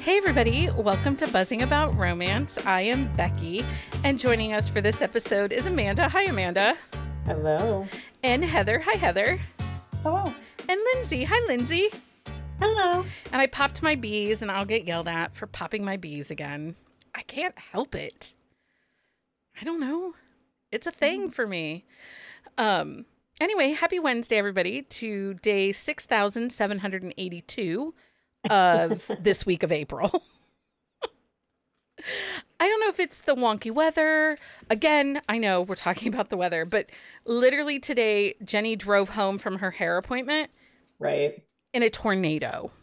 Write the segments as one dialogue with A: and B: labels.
A: Hey everybody, welcome to Buzzing About Romance. I am Becky, and joining us for this episode is Amanda. Hi Amanda.
B: Hello.
A: And Heather. Hi Heather.
C: Hello.
A: And Lindsay. Hi Lindsay.
B: Hello.
A: And I popped my bees, and I'll get yelled at for popping my bees again. I can't help it. I don't know. It's a thing for me. Anyway, happy Wednesday everybody to day 6,782 of this week of April. I don't know if it's the wonky weather. Again, I know we're talking about the weather, but literally today, Jenny drove home from her hair appointment.
B: Right.
A: In a tornado.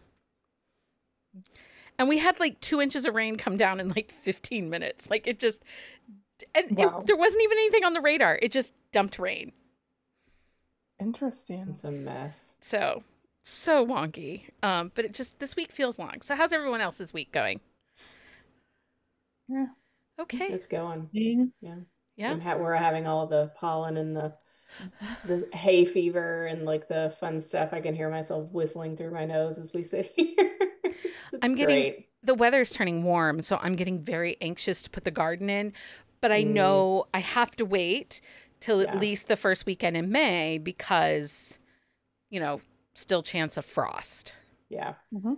A: And we had like 2 inches of rain come down in like 15 minutes. Like it just, and
C: Wow.
A: there wasn't even anything on the radar. It just dumped rain.
C: Interesting.
B: It's a mess.
A: So wonky. But it just, this week feels long. So how's everyone else's week going?
C: Yeah.
A: Okay.
B: It's going.
C: Yeah.
A: Yeah.
B: We're having all the pollen and the hay fever and like the fun stuff. I can hear myself whistling through my nose as we sit here.
A: I'm getting,
B: great.
A: the weather's turning warm, so I'm getting very anxious to put the garden in. But I know I have to wait till at least the first weekend in May because, you know, still chance of frost.
B: Yeah.
C: Mm-hmm.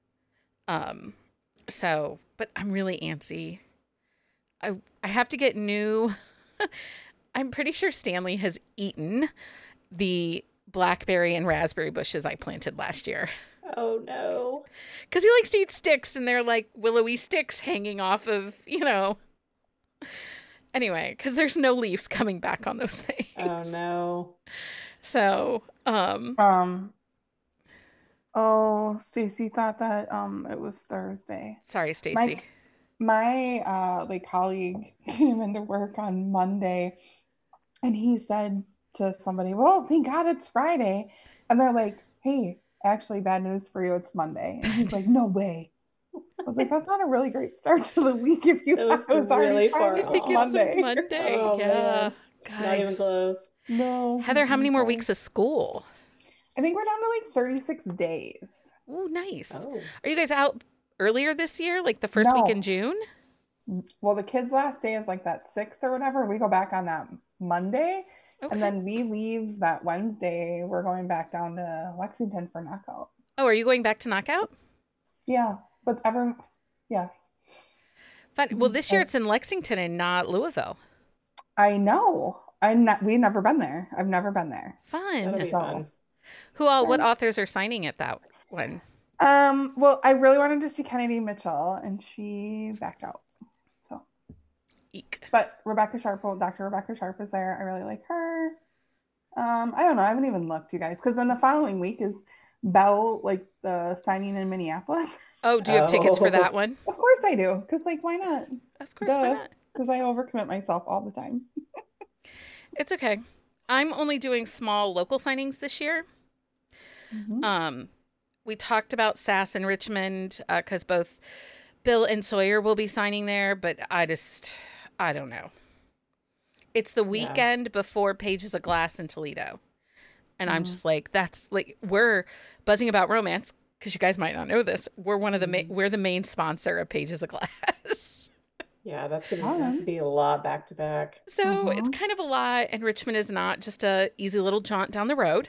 A: So, but I'm really antsy. I have to get new. I'm pretty sure Stanley has eaten the blackberry and raspberry bushes I planted last year.
B: Oh no.
A: Because he likes to eat sticks, and they're like willowy sticks hanging off of, you know. Anyway, because there's no leaves coming back on those things.
B: Oh no.
A: So,
C: Oh, Stacy thought that it was Thursday.
A: sorry, Stacy.
C: My colleague came into work on Monday and he said to somebody, "Well, thank God it's Friday." And they're like, "Hey, actually bad news for you, it's Monday." And he's like, "No way." I was like, "That's not a really great start to the week if you
B: It
C: thought
B: was
C: it was already
B: really far
C: Friday,
A: I think
C: it's
B: off.
C: Monday."
A: it's a Monday.
B: Oh,
A: yeah.
B: man.
A: Guys.
B: Not even close.
C: No.
A: Heather, how many more
C: sorry.
A: weeks of school?
C: I think we're down to like 36 days.
A: Ooh, nice.
B: Oh.
A: Are you guys out earlier this year, like the first week in June?
C: Well, the kids' last day is like that 6th or whatever. We go back on that Monday,
A: Okay.
C: and then we leave that Wednesday. We're going back down to Lexington for knockout.
A: Oh, are you going back to Knockout?
C: Yeah, but yes.
A: Fun. Well, this year it's in Lexington and not Louisville.
C: I know. We've never been there. I've never been there.
A: Fun.
B: That'll be fun.
A: What authors are signing at that one?
C: Well, I really wanted to see Kennedy Mitchell, and she backed out. So,
A: Eek.
C: but Dr. Rebecca Sharp is there. I really like her. I don't know. I haven't even looked, you guys, because then the following week is Belle, like the signing in Minneapolis.
A: Oh, do you have tickets for that one?
C: Of course I do, because like, why not?
A: Of course, why not?
C: Because I overcommit myself all the time.
A: It's okay. I'm only doing small local signings this year.
C: Mm-hmm.
A: We talked about SAS in Richmond because both Bill and Sawyer will be signing there, but I don't know. It's the weekend before Pages of Glass in Toledo. And I'm just like, that's like, we're Buzzing About Romance, because you guys might not know this. We're one of the we're the main sponsor of Pages of Glass.
B: Yeah, that's gonna have to be a lot back to back.
A: So it's kind of a lot, and Richmond is not just a easy little jaunt down the road.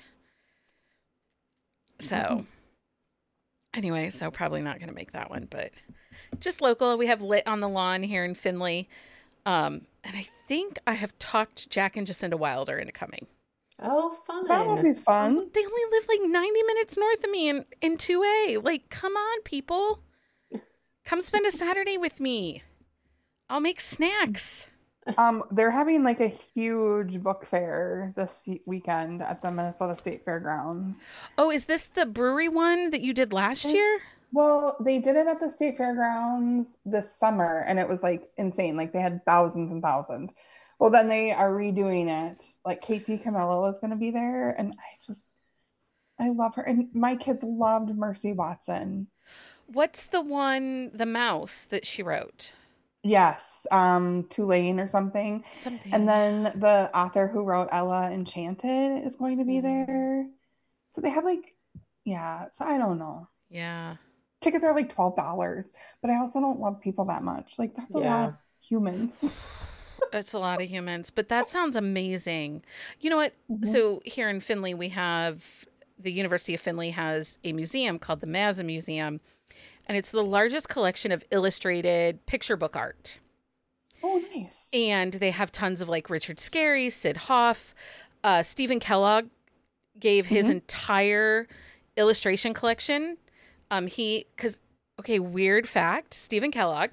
A: So anyway, so probably not going to make that one, but just local. We have Lit on the Lawn here in Findlay. And I think I have talked Jack and Jacinda Wilder into coming.
B: Oh, fun.
C: That would be fun.
A: They only live like 90 minutes north of me in 2A. Like, come on, people. Come spend a Saturday with me. I'll make snacks.
C: They're having like a huge book fair this weekend at the Minnesota State Fairgrounds.
A: Oh, is this the brewery one that you did last year?
C: Well, they did it at the State Fairgrounds this summer, and it was like insane. Like they had thousands and thousands. Well, then they are redoing it. Like Kate DiCamillo is going to be there, and I love her. And my kids loved Mercy Watson.
A: What's the one, the mouse that she wrote?
C: Yes, Tulane or something. And then the author who wrote Ella Enchanted is going to be there. So they have like, so I don't know.
A: Yeah.
C: tickets are like $12, but I also don't love people that much. Like that's a lot
B: Yeah.
C: of humans.
A: It's a lot of humans, but that sounds amazing. You know what?
C: Mhm.
A: So here in Findlay, we have the University of Findlay has a museum called the Mazza Museum, and it's the largest collection of illustrated picture book art.
C: Oh, nice.
A: And they have tons of like Richard Scarry, Sid Hoff, Stephen Kellogg gave his
C: Mhm.
A: entire illustration collection. Weird fact, Stephen Kellogg,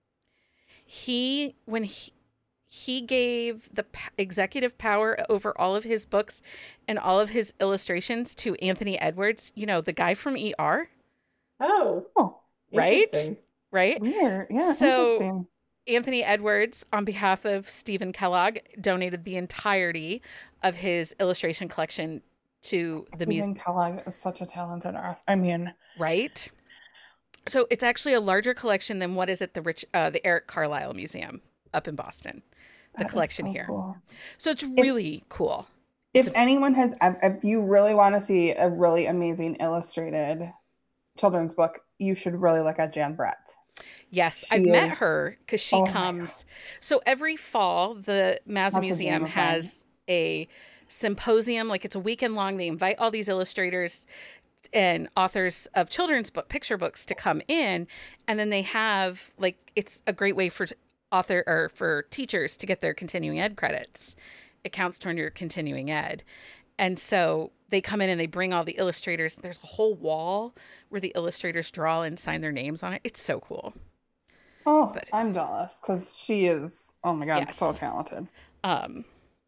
A: he gave the executive power over all of his books and all of his illustrations to Anthony Edwards, the guy from ER,
B: Oh,
C: Oh,
A: right?
B: interesting.
A: Right?
C: weird. Yeah,
A: So
C: interesting.
A: Anthony Edwards, on behalf of Stephen Kellogg, donated the entirety of his illustration collection to the museum,
C: Stephen Kellogg is such a talented author. I mean,
A: right? So it's actually a larger collection than what is at the Eric Carlisle Museum up in Boston, the
C: that is
A: collection
C: so
A: here.
C: cool.
A: So it's
C: If
A: really cool.
C: if anyone has, if you really want to see a really amazing illustrated children's book, you should really look at Jan Brett.
A: Yes, I've
C: She
A: met
C: is,
A: her because she
C: oh my God,
A: comes. So every fall, the Mazza
C: that's a
A: Museum
C: dream of mine.
A: has a symposium. Like it's a weekend long. They invite all these illustrators and authors of children's book picture books to come in, and then they have like it's a great way for for teachers to get their continuing ed credits. It counts toward your continuing ed. And so they come in and they bring all the illustrators. There's a whole wall where the illustrators draw and sign their names on it. It's so cool.
C: Oh,
A: But
C: I'm jealous because she is, oh my God, so
A: yes.
C: talented.
A: Um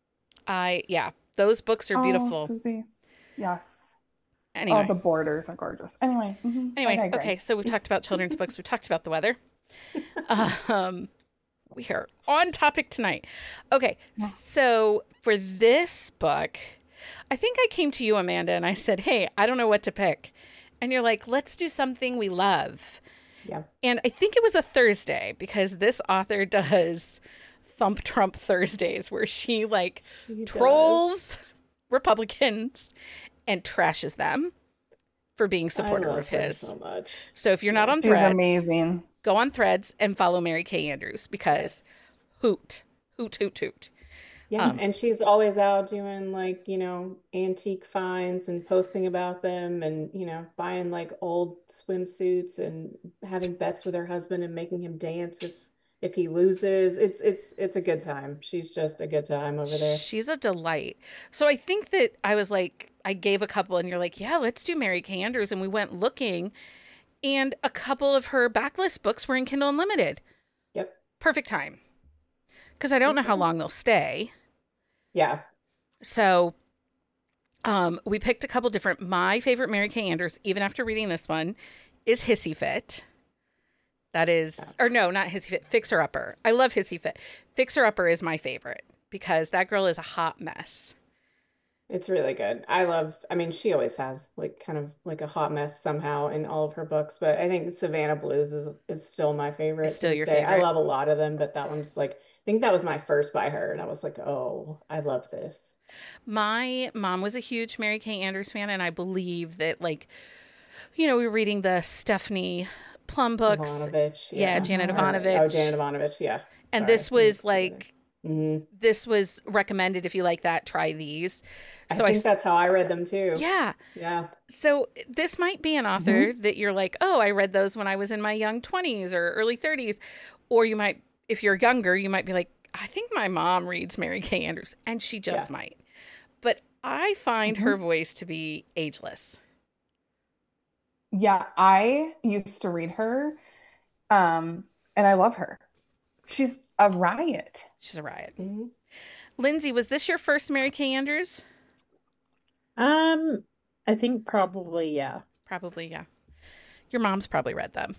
A: those books are
C: Oh,
A: beautiful.
C: Susie. Yes. Oh,
A: Anyway.
C: the borders are gorgeous. Anyway, I
A: Anyway,
C: digress.
A: okay, so we've talked about children's books, we've talked about the weather. Um we are on topic tonight. Okay, so for this book, I think I came to you, Amanda, and I said, hey, I don't know what to pick. And you're like, let's do something we love.
B: Yeah.
A: And I think it was a Thursday because this author does Thump Trump Thursdays where she like
B: She does.
A: trolls Republicans and trashes them for being
B: I
A: supporter
B: love
A: of
B: her
A: his.
B: so much.
A: So if you're not on
C: She's
A: Threads,
C: amazing.
A: go on Threads and follow Mary Kay Andrews because
B: Yes.
A: hoot, hoot, hoot, hoot.
B: Yeah, and she's always out doing like, antique finds and posting about them and, buying like old swimsuits and having bets with her husband and making him dance if he loses. It's a good time. She's just a good time over there.
A: She's a delight. So I think that I was like, I gave a couple and you're like, yeah, let's do Mary Kay Andrews. And we went looking and a couple of her backlist books were in Kindle Unlimited.
B: Yep.
A: Perfect time. Because I don't know how long they'll stay.
B: Yeah.
A: So we picked a couple different. My favorite Mary Kay Andrews, even after reading this one, is Hissy Fit. That is, or no, not Hissy Fit, Fixer Upper. I love Hissy Fit. Fixer Upper is my favorite because that girl is a hot mess.
B: It's really good. I mean, she always has like kind of like a hot mess somehow in all of her books, but I think Savannah Blues is still my favorite
A: It's
B: to
A: still
B: this
A: your
B: day. I
A: favorite.
B: love a lot of them, but that one's like, I think that was my first by her, and I was like, oh, I love this.
A: My mom was a huge Mary Kay Andrews fan, and I believe that, like, we were reading the Stephanie Plum books.
B: Ivanovich,
A: Yeah,
B: yeah.
A: Janet
B: Oh,
A: Ivanovich.
B: Janet Ivanovich, yeah.
A: And
B: Sorry,
A: this was
B: mixed together.
A: like,
B: Mhm.
A: this was recommended. If you like that, try these.
B: I
A: So
B: think that's how I read them too.
A: yeah.
B: Yeah.
A: So this might be an author that you're like, oh, I read those when I was in my young 20s or early 30s. Or you might, if you're younger, you might be like, I think my mom reads Mary Kay Andrews, and she just
B: Yeah.
A: might. But I find her voice to be ageless.
C: Yeah, I used to read her, and I love her. She's a riot.
A: She's a riot.
B: Mhm.
A: Lindsay, was this your first Mary Kay Andrews?
D: I think probably, yeah.
A: Probably, yeah. Your mom's probably read them.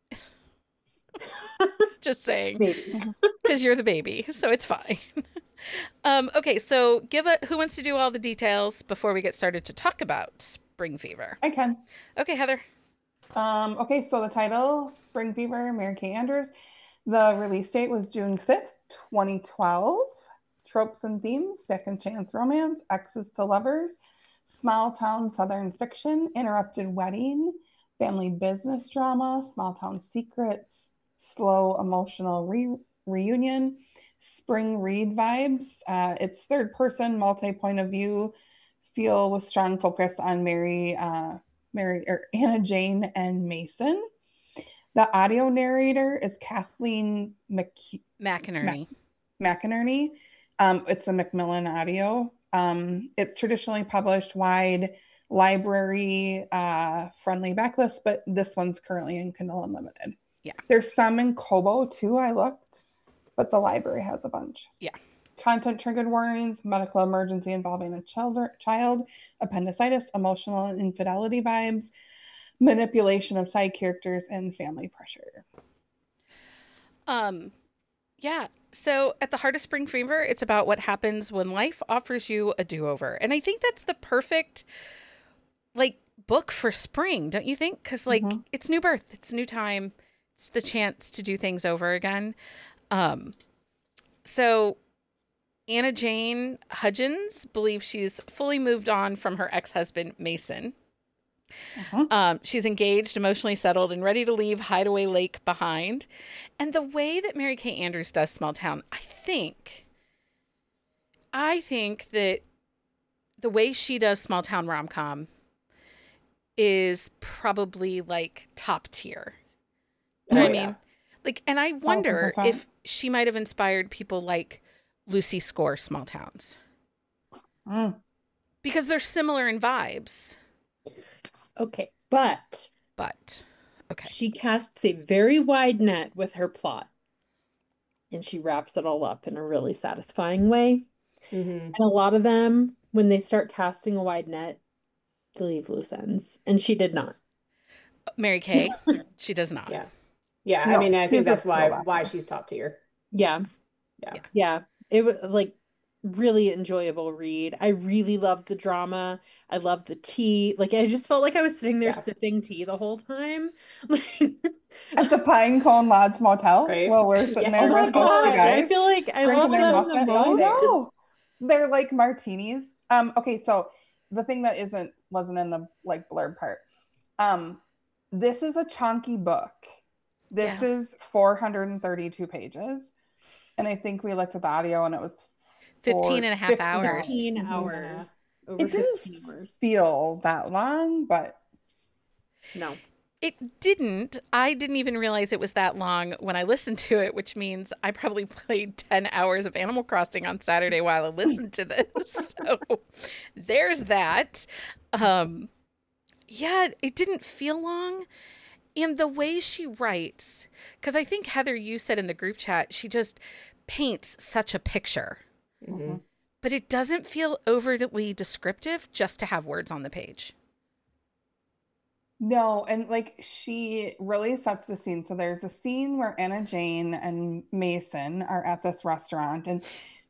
A: Just saying.
D: Maybe.
A: Because you're the baby, so it's fine. Okay, so who wants to do all the details before we get started to talk about Spring Fever?
C: I can.
A: Okay, Heather.
C: Okay, so the title, Spring Fever, Mary Kay Andrews. The release date was June 5th, 2012. Tropes and themes, second chance romance, exes to lovers, small town southern fiction, interrupted wedding, family business drama, small town secrets, slow emotional reunion, spring read vibes. It's third person, multi point of view, feel with strong focus on Mary or Anna Jane and Mason. The audio narrator is Kathleen
A: McInerney.
C: McInerney. It's a Macmillan audio. It's traditionally published wide library friendly backlist, but this one's currently in Kindle Unlimited.
A: Yeah.
C: There's some in Kobo too, I looked, but the library has a bunch.
A: Yeah.
C: Content triggered warnings, medical emergency involving a child, appendicitis, emotional and infidelity vibes, manipulation of side characters, and family pressure.
A: Yeah. So at the heart of Spring Fever, it's about what happens when life offers you a do-over. And I think that's the perfect book for spring, don't you think? Because it's new birth, it's new time, it's the chance to do things over again. So Anna Jane Hudgens believes she's fully moved on from her ex-husband, Mason. She's engaged, emotionally settled, and ready to leave Hideaway Lake behind. And the way that Mary Kay Andrews does Small Town, I think that the way she does small town rom-com is probably top tier. Do you know what I mean? And I wonder
C: 100%.
A: if she might have inspired people like Lucy Score Small Towns. Because they're similar in vibes.
D: Okay, but
A: okay.
D: She casts a very wide net with her plot. And she wraps it all up in a really satisfying way. And a lot of them, when they start casting a wide net, they leave loose ends. And she did not.
A: Mary Kay, she does not.
B: Yeah.
C: No,
B: I mean, I think that's
C: still
B: why
C: laughing.
B: she's top tier.
D: Yeah. It was really enjoyable read. I really loved the drama. I loved the tea. I just felt like I was sitting there sipping tea the whole time.
C: At the Pine Cone Lodge Motel,
B: Right?
C: while we're sitting there
D: Oh my
C: with those two
D: gosh,
C: guys,
D: I feel like I love
C: drinking their
D: that in the
C: muffin.
D: moment.
C: No, they're like martinis. Okay, so the thing that wasn't in the blurb part. This is a chunky book. This is 432 pages. And I think we looked at the audio and it was
A: 15 and a half hours.
D: 15 hours. Over
C: It didn't
D: 15 hours.
C: feel that long, but
D: no.
A: It didn't. I didn't even realize it was that long when I listened to it, which means I probably played 10 hours of Animal Crossing on Saturday while I listened to this. So there's that. Yeah, it didn't feel long. And the way she writes, because I think, Heather, you said in the group chat, she just paints such a picture. But it doesn't feel overtly descriptive just to have words on the page.
C: no, and she really sets the scene. So there's a scene where Anna Jane and Mason are at this restaurant, and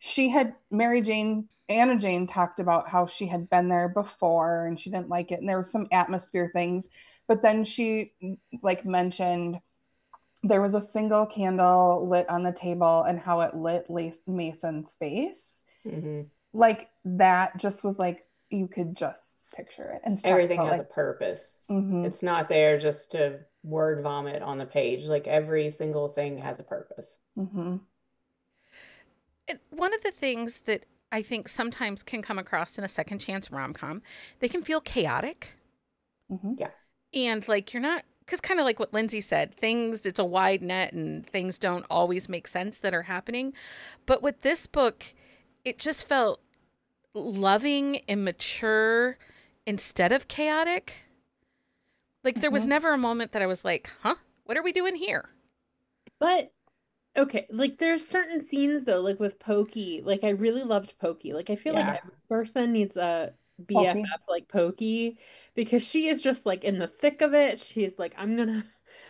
C: Anna Jane talked about how she had been there before and she didn't like it, and there were some atmosphere things. But then she mentioned there was a single candle lit on the table and how it lit Mason's face. That just was you could just picture it. And
B: everything has a purpose. It's not there just to word vomit on the page. Every single thing has a purpose.
A: And one of the things that I think sometimes can come across in a second chance rom-com, they can feel chaotic.
B: Yeah.
A: And you're not, because kind of like what Lindsay said, it's a wide net and things don't always make sense that are happening. But with this book, it just felt loving and mature instead of chaotic. There was never a moment that I was like, huh, what are we doing here?
D: But okay, there's certain scenes though, with Pokey. I really loved Pokey. I feel like every person needs a BFF like Pokey, because she is just in the thick of it. She's I'm gonna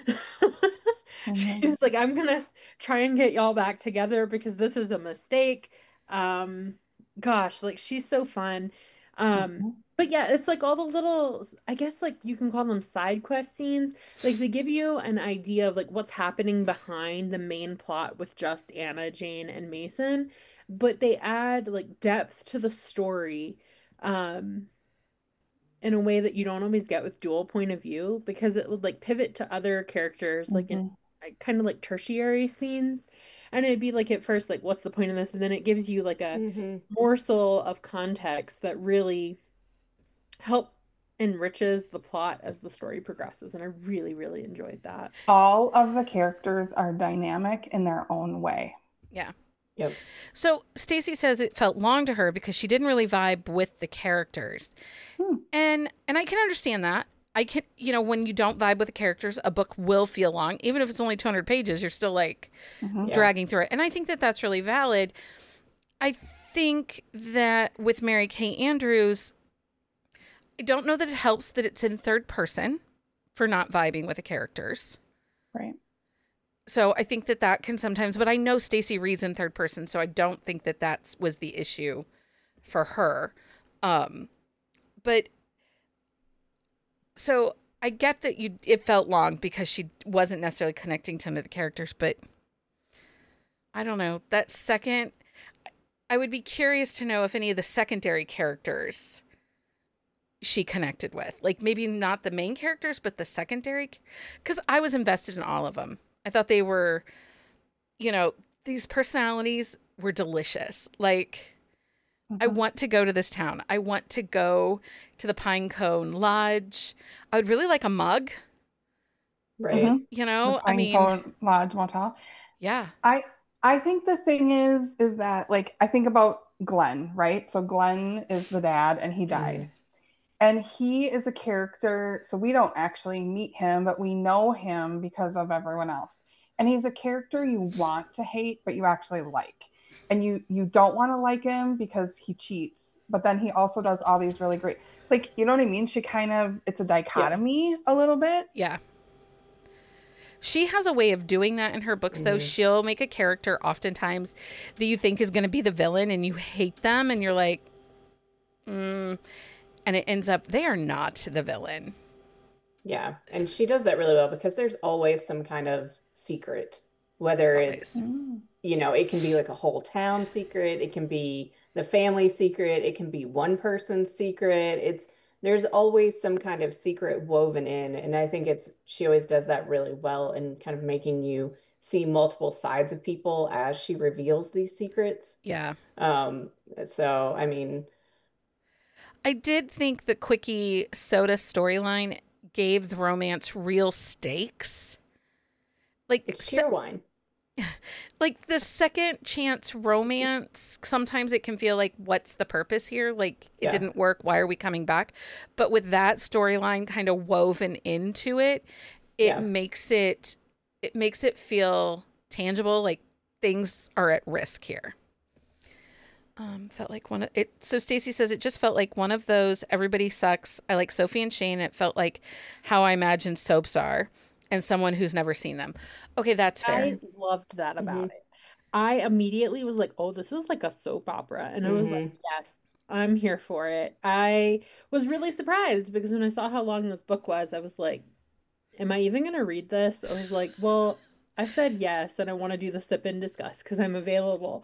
D: she was I'm gonna try and get y'all back together because this is a mistake. Gosh, she's so fun. But yeah, it's all the little, I guess you can call them side quest scenes. They give you an idea of what's happening behind the main plot with just Anna, Jane, and Mason, but they add depth to the story. And in a way that you don't always get with dual point of view, because it would like pivot to other characters, like in kind of like tertiary scenes. And it'd be like at first, like, what's the point of this? And then it gives you like a morsel of context that really help enriches the plot as the story progresses. And I really, really enjoyed that.
C: All of the characters are dynamic in their own way.
A: Yeah.
B: Yep.
A: So Stacy says it felt long to her because she didn't really vibe with the characters. And I can understand that. I can, you know, when you don't vibe with the characters, a book will feel long. Even if it's only 200 pages, you're still like dragging through it. And I think that that's really valid. I think that with Mary Kay Andrews, I don't know that it helps that it's in third person for not vibing with the characters.
C: Right.
A: So I think that that can sometimes, but I know Stacy reads in third person, so I don't think that that was the issue for her. But so I get that it felt long because she wasn't necessarily connecting to any of the characters, but I don't know. That second, I would be curious to know if any of the secondary characters she connected with. Like maybe not the main characters, but the secondary, because I was invested in all of them. I thought they were, you know, these personalities were delicious. Like, I want to go to this town. I want to go to the Pinecone Lodge. I would really like a mug.
B: Right.
A: You know,
C: I mean, Lodge Motel.
A: Yeah.
C: I think the thing is that, like, I think about Glenn, right? So Glenn is the dad and he died. And he is a character, so we don't actually meet him, but we know him because of everyone else. And he's a character you want to hate, but you actually like. And you don't want to like him because he cheats, but then he also does all these really great, like, you know what I mean? She kind of, it's a dichotomy a little bit.
A: Yeah. She has a way of doing that in her books, though. She'll make a character oftentimes that you think is going to be the villain and you hate them and you're like, and it ends up they are not the villain.
B: Yeah. And she does that really well because there's always some kind of secret, whether it's, you know, it can be like a whole town secret. It can be the family secret. It can be one person's secret. There's always some kind of secret woven in. And I think she always does that really well in kind of making you see multiple sides of people as she reveals these secrets.
A: Yeah.
B: So, I mean,
A: I did think the Quickie Soda storyline gave the romance real stakes. Like
B: it's cheer wine.
A: Like the second chance romance, sometimes it can feel like, what's the purpose here? Like it didn't work. Why are we coming back? But with that storyline kind of woven into it, it makes it feel tangible. Like things are at risk here. Felt like one of it. So Stacy says it just felt like one of those everybody sucks. I like Sophie and Shane. It felt like how I imagined soaps are, and someone who's never seen them. Okay, that's fair.
D: I loved that about it. I immediately was like, oh, this is like a soap opera. And I was like, yes, I'm here for it. I was really surprised because when I saw how long this book was, I was like, am I even going to read this? I was like, well, I said yes, and I want to do the sip and discuss because I'm available.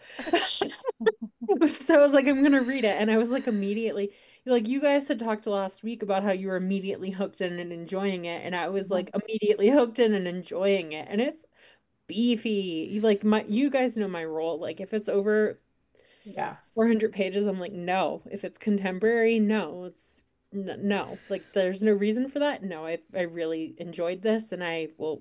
D: So I was like, I'm going to read it. And I was like, immediately, like, you guys had talked last week about how you were immediately hooked in and enjoying it. And I was like, immediately hooked in and enjoying it. And it's beefy. Like, you guys know my role. Like, if it's over 400 pages, I'm like, no. If it's contemporary, no. It's no. Like, there's no reason for that. No, I really enjoyed this, and I will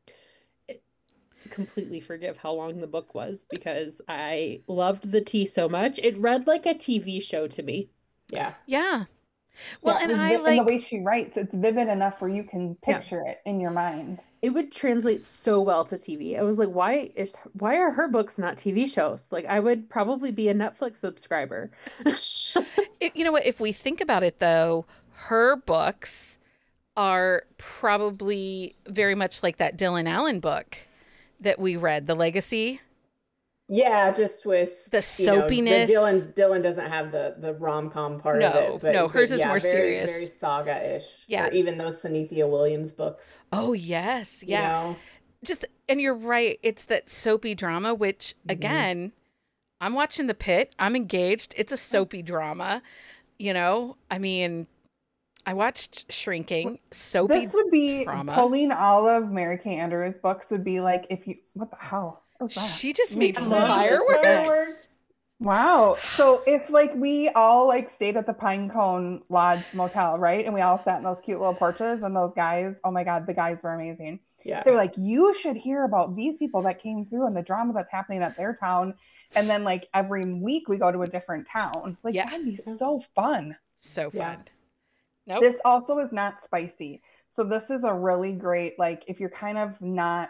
D: completely forgive how long the book was because I loved the tea so much. It read like a TV show to me.
A: Yeah.
C: Well, and I like and the way she writes. It's vivid enough where you can picture it in your mind.
D: It would translate so well to TV. I was like, why are her books not TV shows? Like, I would probably be a Netflix subscriber.
A: You know what? If we think about it, though, her books are probably very much like that Dylan Allen book that we read, The Legacy.
B: Yeah, just with
A: the soapiness.
B: Dylan doesn't have the rom-com part of it.
A: But hers is more
B: very,
A: serious.
B: Very saga-ish.
A: Yeah.
B: Or even those Sunithia Williams books.
A: Oh, yes. Yeah. And you're right. It's that soapy drama, which, again, I'm watching The Pit. I'm engaged. It's a soapy drama. You know, I mean, I watched Shrinking, Soapy
C: This would be
A: Drama.
C: pulling all of Mary Kay Andrews' books would be like if you what the hell? What was that?
A: She just made
C: I
B: love the
A: fireworks.
B: fireworks.
C: Wow. So if like we all like stayed at the Pinecone Lodge Motel, right? And we all sat in those cute little porches and those guys, oh my God, the guys were amazing.
B: Yeah.
C: They're like, you should hear about these people that came through and the drama that's happening at their town. And then like every week we go to a different town. Like
A: Yeah.
C: that'd be so fun.
A: So
B: Yeah.
A: fun. Nope.
C: This also is not spicy. So this is a really great, like if you're kind of not,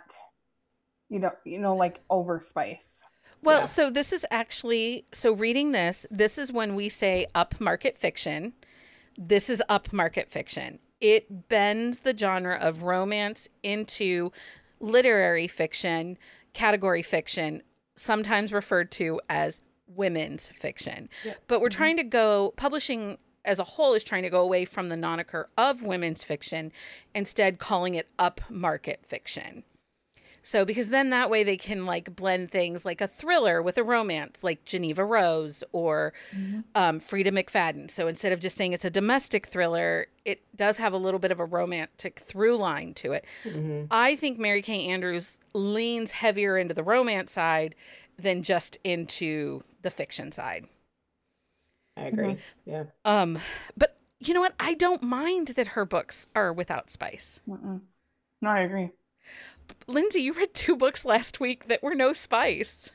C: like over spice.
A: Well,
B: Yeah.
A: so this is actually, so reading this is when we say upmarket fiction. This is upmarket fiction. It bends the genre of romance into literary fiction, category fiction, sometimes referred to as women's fiction.
B: Yep.
A: But we're trying to go, publishing as a whole is trying to go away from the moniker of women's fiction, instead calling it upmarket fiction. So, because then that way they can like blend things like a thriller with a romance, like Geneva Rose or Frida McFadden. So instead of just saying it's a domestic thriller, it does have a little bit of a romantic through line to it.
B: Mhm.
A: I think Mary Kay Andrews leans heavier into the romance side than just into the fiction side.
B: I agree. Yeah.
A: But you know what? I don't mind that her books are without spice.
C: Mm-mm. No, I agree.
A: Lindsay, you read 2 books last week that were no spice.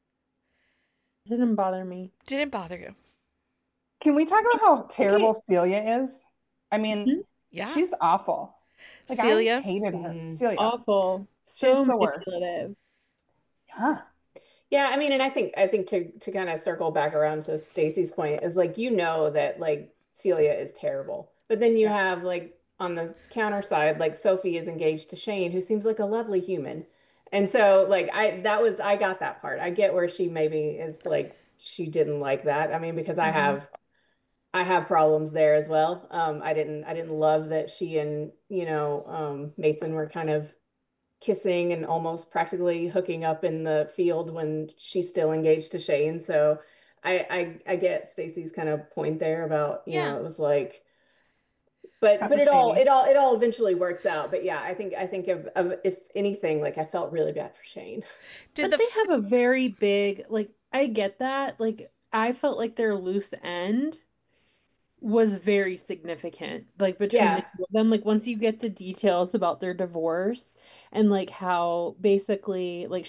D: Didn't bother me.
A: Didn't bother you.
C: Can we talk about how terrible Celia is? I mean,
A: Yeah.
C: she's awful. Like
A: Celia?
C: I hated her.
B: Mhm.
C: Celia.
D: Awful. So
C: She's the worst.
D: manipulative.
C: Yeah.
B: Yeah, I mean, and I think to kind of circle back around to Stacy's point is like that like Celia is terrible. But then you have like on the counter side, like Sophie is engaged to Shane, who seems like a lovely human. And so like I got that part. I get where she maybe is like she didn't like that. I mean, because I have problems there as well. I didn't love that she and, Mason were kind of kissing and almost practically hooking up in the field when she's still engaged to Shane. So I get Stacy's kind of point there about,
A: Yeah.
B: it was like, but
C: That
B: but
C: was
B: it all
C: shady.
B: it all it all eventually works out. But yeah, I think of if anything, like I felt really bad for Shane.
A: Did
D: But
A: the
D: they have a very big, like, I get that. Like, I felt like their loose end was very significant, like, between the
B: Yeah.
D: two of them. Like, once you get the details about their divorce and, like, how basically, like,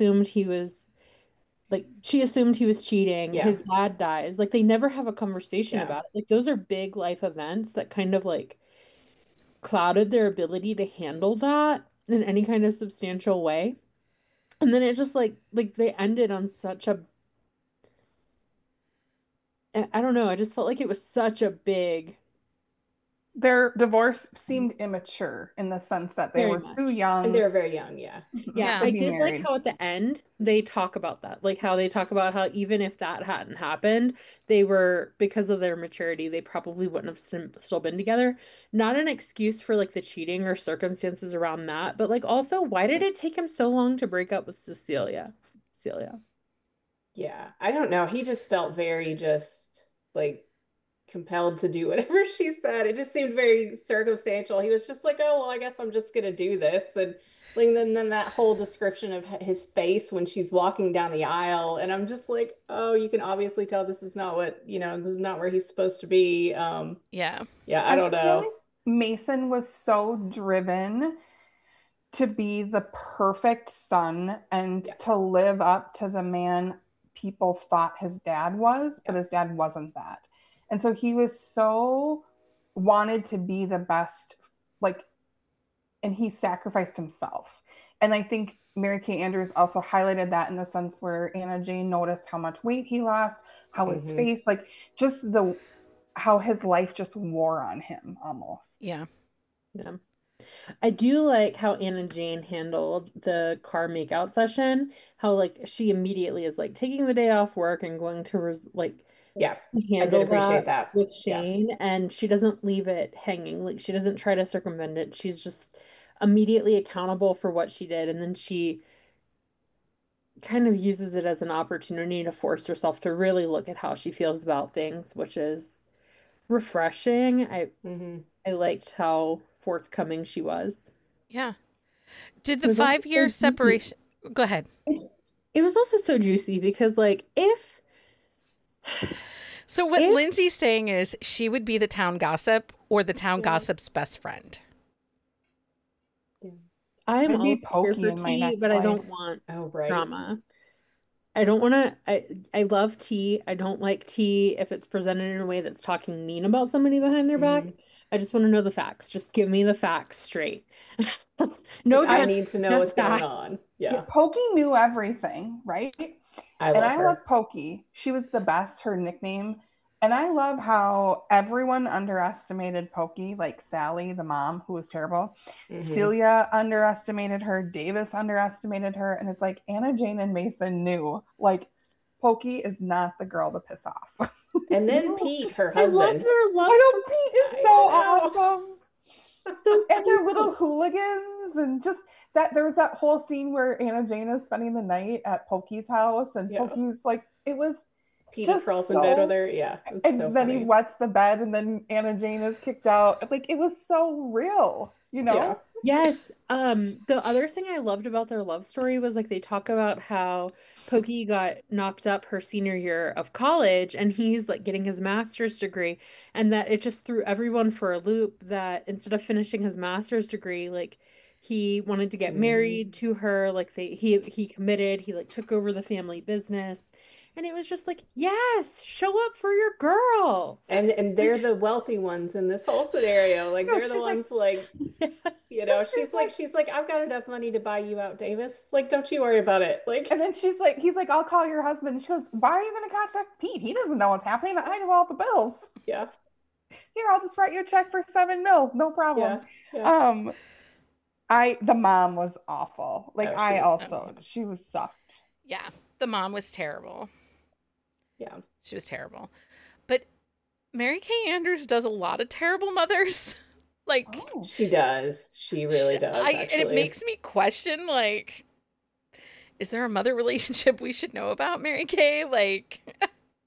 D: she assumed he was cheating,
B: Yeah.
D: his dad dies. Like, they never have a conversation
B: Yeah.
D: about it. Like, those are big life events that kind of, like, clouded their ability to handle that in any kind of substantial way. And then it just like they ended on such a I don't know, I just felt like it was such a big
C: Their divorce seemed immature in the sense that they
D: very
C: were
D: much.
C: too
B: And
C: young
B: they're very young. Yeah.
D: Yeah,
C: to
D: I
C: be
D: did like
C: married.
D: how at the end they talk about that. Like how they talk about how even if that hadn't happened, they were, because of their maturity, they probably wouldn't have still been together. Not an excuse for like the cheating or circumstances around that, but like also why did it take him so long to break up with Cecilia? Celia.
B: Yeah. I don't know. He just felt very just like compelled to do whatever she said. It just seemed very circumstantial. He was just like, "Oh, well, I guess I'm just gonna do this." And like then that whole description of his face when she's walking down the aisle, and I'm just like, "Oh, you can obviously tell this is not this is not where he's supposed to be."
A: Yeah.
B: Yeah, I
C: And
B: don't
C: I feel
B: know.
C: like Mason was so driven to be the perfect son and
B: Yeah.
C: to live up to the man people thought his dad was, but
B: Yeah.
C: his dad wasn't that. And so he was so wanted to be the best, like, and he sacrificed himself. And I think Mary Kay Andrews also highlighted that in the sense where Anna Jane noticed how much weight he lost, how his
B: Mhm.
C: face, like, just how his life just wore on him almost.
A: Yeah.
D: Yeah. I do like how Anna Jane handled the car makeout session. How like she immediately is like taking the day off work and going to like
B: Yeah. I did
D: handle
B: appreciate
D: that
B: that.
D: with
B: Yeah.
D: Shane, and she doesn't leave it hanging. Like she doesn't try to circumvent it. She's just immediately accountable for what she did, and then she kind of uses it as an opportunity to force herself to really look at how she feels about things, which is refreshing.
B: Hmm.
D: I liked how forthcoming she was.
A: Yeah. Did
D: It
A: the
D: was also
A: five
D: so
A: year
D: juicy.
A: separation? Go ahead.
D: It was also so juicy because like
A: So what
D: if
A: Lindsay's saying is she would be the town gossip or the town
B: Yeah.
A: gossip's best friend.
B: Yeah.
D: I'm
C: I'd be
D: always here
C: Pokey
D: for
C: in my
D: tea,
C: next
D: but I
C: life.
D: don't want
B: Oh, right.
D: drama. I don't want to. I love tea. I don't like tea if it's presented in a way that's talking mean about somebody behind their back.
B: Hmm.
D: I just want to know the facts. Just give me the facts straight. No
B: I
D: drama,
B: need to know what's
D: just
B: going
D: that.
B: on.
C: Yeah,
B: Yeah.
C: Pokey knew everything, right?
B: I
C: And
B: love
C: I love
B: her.
C: Pokey. She was the best, her nickname. And I love how everyone underestimated Pokey, like Sally, the mom, who was terrible.
B: Hmm.
C: Celia underestimated her. Davis underestimated her. And it's like Anna Jane and Mason knew, like, Pokey is not the girl to piss off.
B: And then
D: No,
B: Pete, her
D: I love
B: husband.
D: their love
C: I know
D: story.
C: Pete is so
B: I know.
C: awesome.
D: So
C: And
D: cute.
C: they're little hooligans, and just that there was that whole scene where Anna Jane is spending the night at Pokey's house, and
B: Yeah.
C: Pokey's like, it was
B: Petey
C: just
B: crawls in bed with
C: so,
B: her. Yeah, it's so
C: and then he
B: funny.
C: wets the bed, and then Anna Jane is kicked out. Like, it was so real, you
B: Yeah.
C: know?
D: Yes. The other thing I loved about their love story was like they talk about how Pokey got knocked up her senior year of college and he's like getting his master's degree, and that it just threw everyone for a loop that instead of finishing his master's degree, like he wanted to get
B: Hmm.
D: married to her, like he committed, he like took over the family business. And it was just like, yes, show up for your girl.
B: And they're the wealthy ones in this whole scenario. Like
C: No,
B: they're the
C: she's like,
B: ones like,
D: Yeah.
B: she's like, I've got enough money to buy you out, Davis. Like, don't you worry about it. Like,
C: and then she's like, he's like, I'll call your husband. She goes, why are you going to contact Pete? He doesn't know what's happening. I know all the bills.
B: yeah,
C: Here, I'll just write you a check for 7 mil. No problem.
B: yeah, yeah.
C: Um, the mom was awful. Like
B: Oh, she
C: I
B: was,
C: also, she was sucked.
A: Yeah. The mom was terrible.
B: yeah.
A: She was terrible. But Mary Kay Andrews does a lot of terrible mothers. Like
C: Oh,
B: She does. She really does,
A: and it
B: actually.
A: makes me question like is there a mother relationship we should know about Mary Kay? Like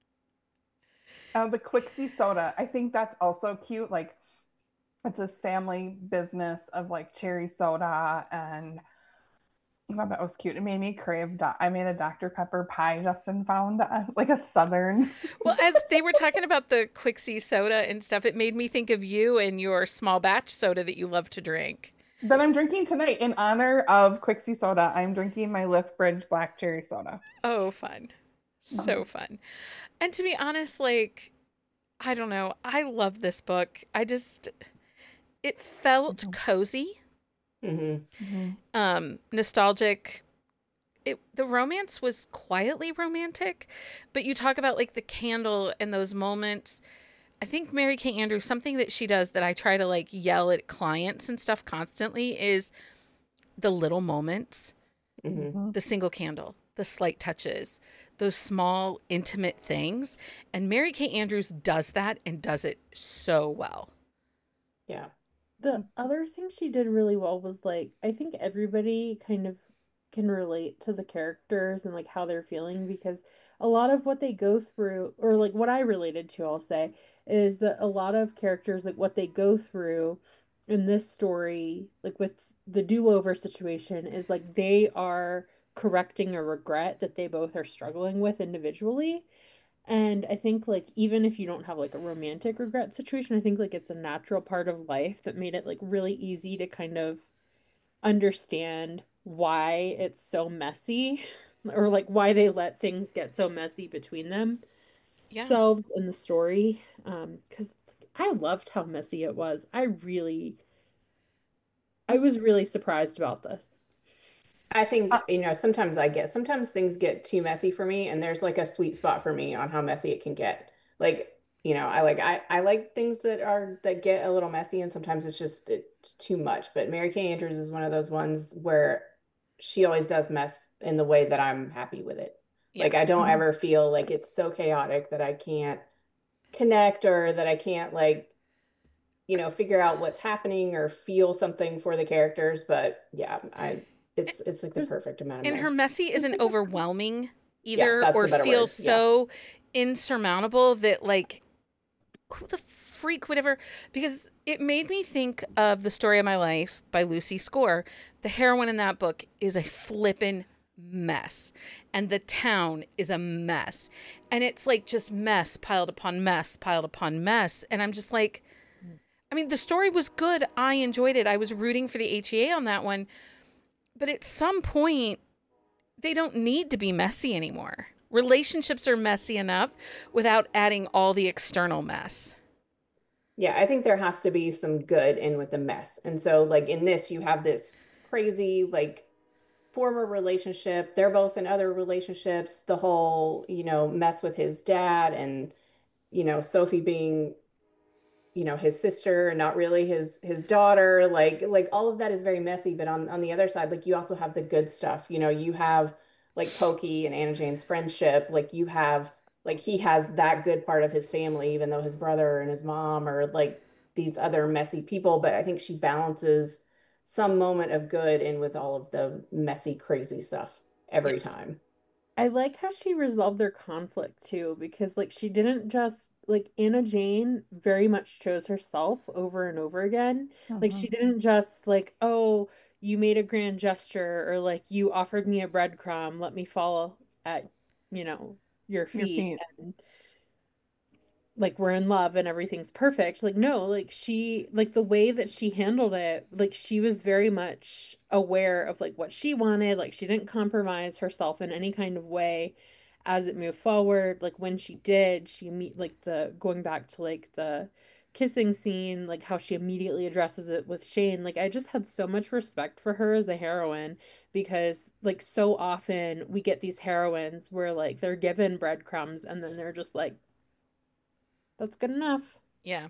C: the Quixie soda. I think that's also cute. Like it's this family business of like cherry soda, and I thought that was cute. It made me crave. I made a Dr. Pepper pie. Justin found like a southern.
A: well, as they were talking about the Quixie soda and stuff, it made me think of you and your small batch soda that you love to drink.
C: That I'm drinking tonight in honor of Quixie soda. I'm drinking my Lift Bridge black cherry soda.
A: Oh, fun. So fun. And to be honest, like, I don't know. I love this book. It felt cozy,
B: Hmm.
A: nostalgic. The romance was quietly romantic, but you talk about like the candle and those moments. I think Mary Kay Andrews, something that she does that I try to like yell at clients and stuff constantly is the little moments,
B: Hmm.
A: the single candle, the slight touches, those small, intimate things. And Mary Kay Andrews does that and does it so well.
B: Yeah.
D: The other thing she did really well was like I think everybody kind of can relate to the characters and like how they're feeling because a lot of what they go through or like what I related to I'll say is that a lot of characters like what they go through in this story like with the do-over situation is like they are correcting a regret that they both are struggling with individually. And I think like even if you don't have like a romantic regret situation, I think like it's a natural part of life that made it like really easy to kind of understand why it's so messy or like why they let things get so messy between
A: Yeah.
D: themselves in the story. Because I loved how messy it was. I was really surprised about this.
B: I think, sometimes things get too messy for me, and there's like a sweet spot for me on how messy it can get. Like, I like things that get a little messy, and sometimes it's too much. But Mary Kay Andrews is one of those ones where she always does mess in the way that I'm happy with it.
A: Yeah.
B: Like I don't
C: Mhm.
B: ever feel like it's so chaotic that I can't connect or that I can't like, figure out what's happening or feel something for the characters. But yeah, it's like the
D: There's
B: perfect amount of
A: And her
B: mess.
A: messy isn't overwhelming
B: Yeah,
A: either
B: that's
A: or
B: the better
A: feels
B: word. Yeah.
A: so insurmountable that like who the freak, whatever, because it made me think of The Story of My Life by Lucy Score. The heroine in that book is a flippin' mess, and the town is a mess, and it's like just mess piled upon mess piled upon mess, and I'm just like, I mean, the story was good. I enjoyed it. I was rooting for the HEA on that one, but at some point, they don't need to be messy anymore. Relationships are messy enough without adding all the external mess.
B: Yeah, I think there has to be some good in with the mess. And so, like in this, you have this crazy, like, former relationship. They're both in other relationships. The whole, mess with his dad and, Sophie being, his sister and not really his daughter. Like all of that is very messy. But on the other side, like you also have the good stuff. You have like Pokey and Anna Jane's friendship. Like you have like he has that good part of his family, even though his brother and his mom are like these other messy people. But I think she balances some moment of good in with all of the messy, crazy stuff every time.
D: I like how she resolved their conflict too, because like she didn't just like Anna Jane very much chose herself over and over again. Like she didn't just like, oh, you made a grand gesture or like you offered me a breadcrumb, let me fall at, you know, your
C: Your
D: feet
C: feet.
D: and like we're in love and everything's perfect. Like no, like she like the way that she handled it, like she was very much aware of like what she wanted. Like she didn't compromise herself in any kind of way as it moved forward. Like when she did, she meet like the going back to like the kissing scene, like how she immediately addresses it with Shane. Like I just had so much respect for her as a heroine because like so often we get these heroines where like they're given breadcrumbs and then they're just like that's good enough.
A: Yeah.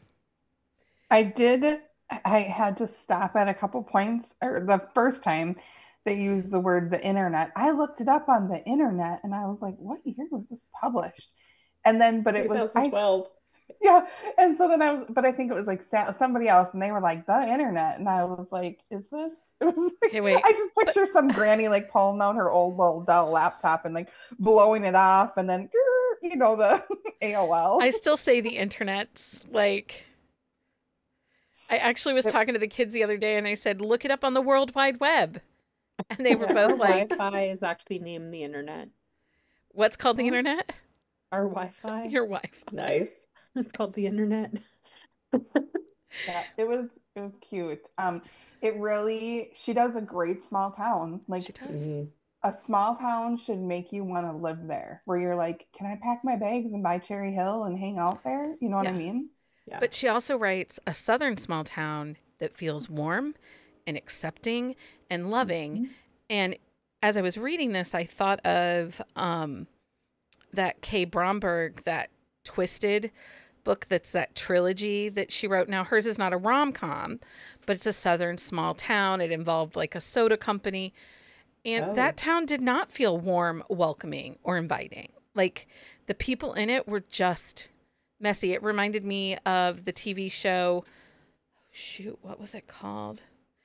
C: I had to stop at a couple points, or the first time they used the word the internet. I looked it up on the internet and I was like, what year was this published? And then, but it was,
B: 2012.
C: yeah. And so then but I think it was like somebody else and they were like, the internet. And I was like, is this? It was like,
A: Okay, wait.
C: I just picture some granny like pulling out her old little Dell laptop and like blowing it off and then, the AOL.
A: I still say the internet's like, I actually was talking to the kids the other day and I said, look it up on the World Wide Web. And they were
D: Our
A: both like,
D: Wi-Fi is actually named the internet.
A: what's called the internet?
D: Our Wi-Fi.
A: Your Wi-Fi.
B: Nice.
D: It's called the internet.
C: Yeah, it was cute. She does a great small town. Like
A: She does.
B: Mhm.
C: a small town should make you want to live there, where you're like, can I pack my bags and buy Cherry Hill and hang out there? You know what I
A: Yeah.
C: mean?
B: Yeah.
A: But she also writes a southern small town that feels warm and accepting and loving. And as I was reading this, I thought of that Kay Bromberg, that Twisted book that's that trilogy that she wrote. Now, hers is not a rom-com, but it's a southern small town. It involved like a soda company. And that town did not feel warm, welcoming, or inviting. Like the people in it were just messy. It reminded me of the TV show. Shoot, what was it called?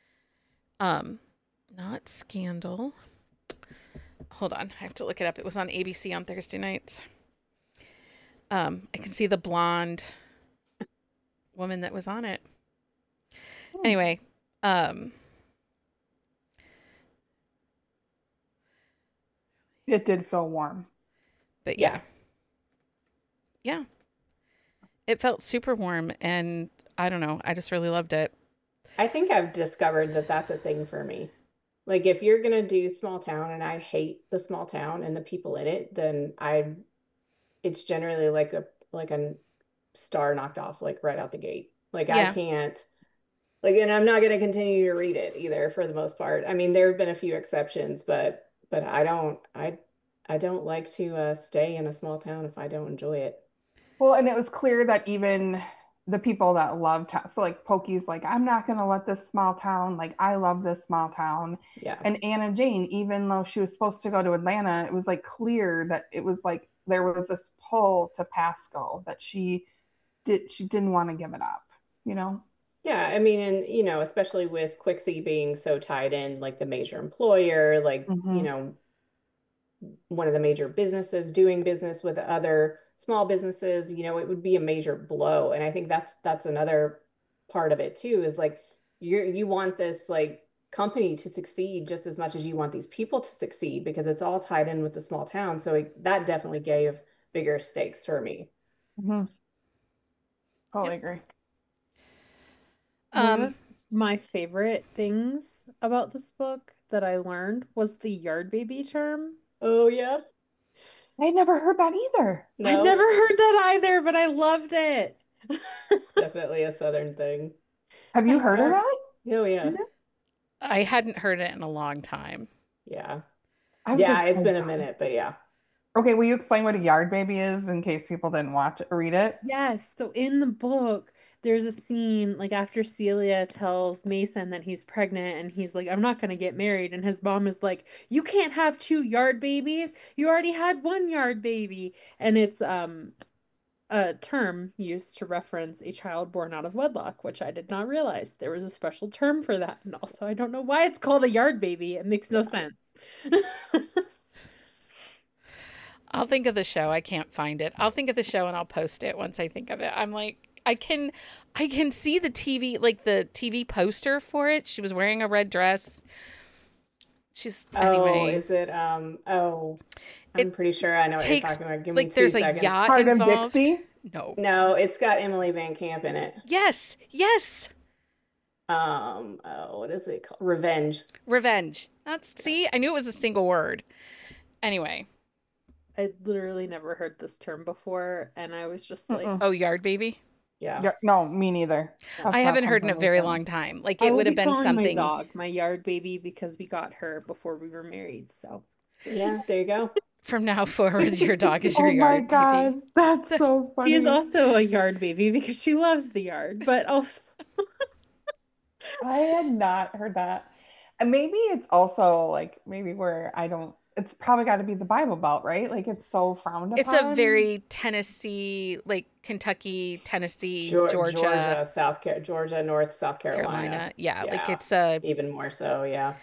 A: Not Scandal. Hold on, I have to look it up. It was on ABC on Thursday nights. I can see the blonde woman that was on it. Anyway,
C: It did feel warm.
A: but yeah. It felt super warm, and I don't know. I just really loved it.
B: I think I've discovered that that's a thing for me. Like if you're gonna do small town and I hate the small town and the people in it, then it's generally like a star knocked off like right out the gate. Like I
A: Yeah.
B: can't like, and I'm not gonna continue to read it either for the most part. I mean, there have been a few exceptions, but I don't like to stay in a small town if I don't enjoy it.
C: Well, and it was clear that even the people that loved so like Pokey's like, I'm not gonna let this small town, like I love this small town.
B: Yeah.
C: And Anna Jane, even though she was supposed to go to Atlanta, it was like clear that it was like there was this pull to Pasco that she didn't want to give it up, you know?
B: Yeah, I mean, and especially with Quixie being so tied in, like the major employer, like,
C: Mhm.
B: one of the major businesses doing business with other small businesses, you know, it would be a major blow. And I think that's another part of it too, is like you want this like company to succeed just as much as you want these people to succeed because it's all tied in with the small town. So that definitely gave bigger stakes for me.
C: Mm-hmm. Totally
A: Yep.
C: agree.
D: One of my favorite things about this book that I learned was the yard baby term.
B: Oh yeah.
C: I never heard that either.
D: I'd
B: No,
D: never heard that either, but I loved it.
B: definitely a Southern thing.
C: Have you heard of that?
B: Oh yeah.
A: I hadn't heard it in a long time.
B: Yeah.
C: I was
B: Yeah,
C: like,
B: it's
C: oh,
B: been a
C: God.
B: minute, but yeah.
C: Okay, will you explain what a yard baby is in case people didn't read it?
D: Yes, so in the book, there's a scene like after Celia tells Mason that he's pregnant and he's like, I'm not going to get married. And his mom is like, you can't have two yard babies. You already had one yard baby. And it's a term used to reference a child born out of wedlock, which I did not realize there was a special term for that. And also, I don't know why it's called a yard baby. It makes no sense.
A: I'll think of the show. I can't find it. I'll think of the show and I'll post it once I think of it. I'm like, I can see the TV, like the TV poster for it. She was wearing a red dress. She's
B: Oh,
A: anyway.
B: is it I'm
A: It
B: pretty sure I know what you're
A: takes
B: talking about. Give me
A: like
B: 2
A: there's a
B: seconds.
A: yacht
C: Part of
A: involved.
C: Dixie?
A: No.
B: No, it's got Emily Van Camp in it.
A: Yes. Yes.
B: Oh, what is it called? Revenge.
A: Revenge. See, I knew it was a single word. Anyway.
D: I literally never heard this term before, and I was just like,
A: Oh, yard baby.
B: Yeah.
C: Yeah, no, me neither. That's
A: I
C: not
A: haven't heard in a
C: something
A: very
C: we've done.
A: long time. Like
D: I
A: it
D: will
A: would have
D: be
A: been
D: calling
A: something.
D: my dog my yard baby because we got her before we were married. So
B: Yeah, there you go.
A: From now forward, your dog is your
C: Oh my
A: yard
C: God,
A: baby.
C: that's so funny.
D: she's also a yard baby because she loves the yard, but also
C: I had not heard that. And maybe it's also like maybe where I don't, it's probably got to be the Bible Belt, right? Like it's so frowned
A: It's a
C: upon.
A: very Tennessee, like Kentucky, Tennessee, Georgia,
B: Georgia, North, South
A: Carolina.
B: Carolina.
A: Yeah, like
B: Yeah.
A: it's a
B: Even more so, yeah.